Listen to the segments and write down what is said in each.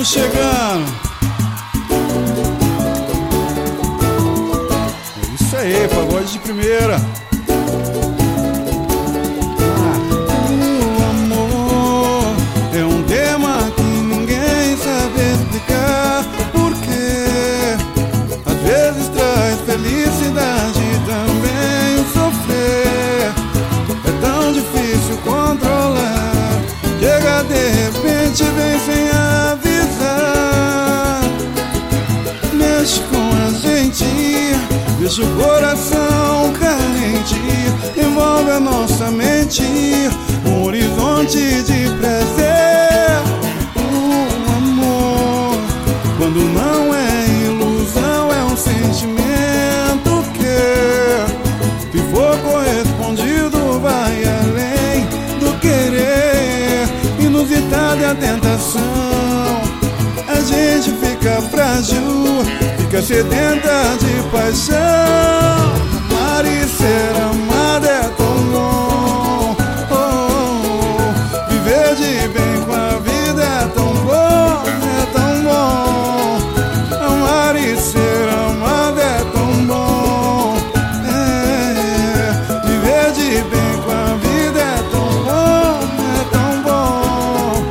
Estamos chegando. É isso aí, pagode de primeira. O amor é um tema que ninguém sabe explicar, porque às vezes traz felicidade e também o sofrer. É tão difícil controlar, chega de repente, vem sem avisar. Mexe com a gente, deixa o coração carente, envolve a nossa mente, um horizonte de prazer. O amor, quando não é ilusão, é um sentimento que, se for correspondido, vai além do querer. Inusitada é a tentação, a gente fica frágil, fica sedenta de paixão. Amar e ser amada é tão bom, oh, oh. Viver de bem com a vida é tão bom, é tão bom. Amar e ser amada é tão bom, é. Viver de bem com a vida é tão bom, é tão bom.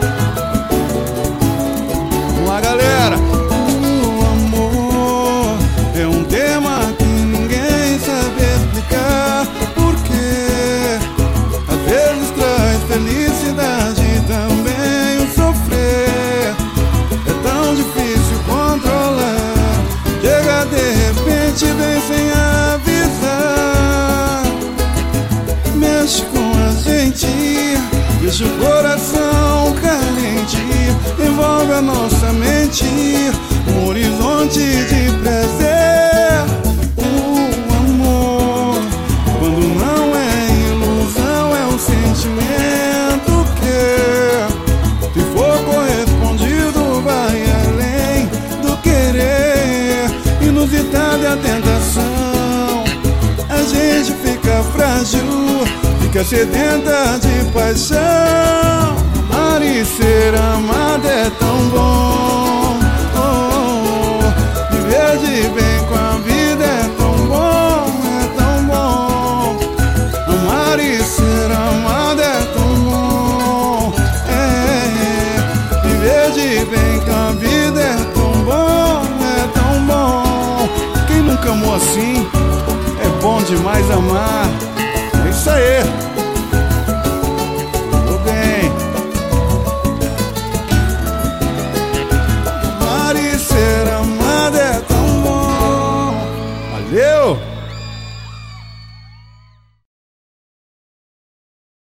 Vamos lá, galera. O amor é um tema que ninguém sabe explicar, porque às vezes traz felicidade e também o sofrer. É tão difícil controlar, chega de repente, vem sem avisar. Mexe com a gente, deixa o coração carente, envolve a nossa mente, um horizonte de prazer. O amor, quando não é ilusão, é um sentimento que, se for correspondido, vai além do querer. Inusitada é a tentação, a gente fica frágil, fica sedenta de paixão. Amar e ser amada é tão bom, oh, oh. Viver de bem com a vida é tão bom, é tão bom. Amar e ser amada é tão bom, é. Viver de bem com a vida é tão bom, é tão bom. Quem nunca amou assim, é bom demais amar. É isso aí.